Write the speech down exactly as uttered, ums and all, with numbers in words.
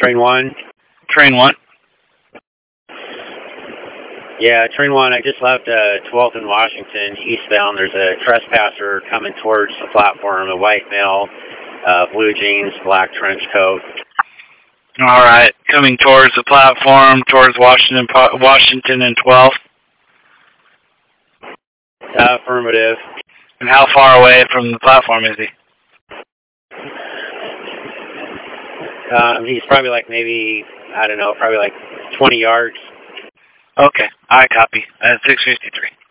train one? Train one. Yeah, train one. I just left uh, twelfth in Washington, eastbound. There's a trespasser coming towards the platform, a white male, uh, blue jeans, black trench coat. All right, coming towards the platform, towards Washington, Washington and twelfth. Uh, affirmative. And how far away from the platform is he? Um, he's probably like maybe, I don't know, probably like twenty yards. Okay, I copy. At six fifty-three.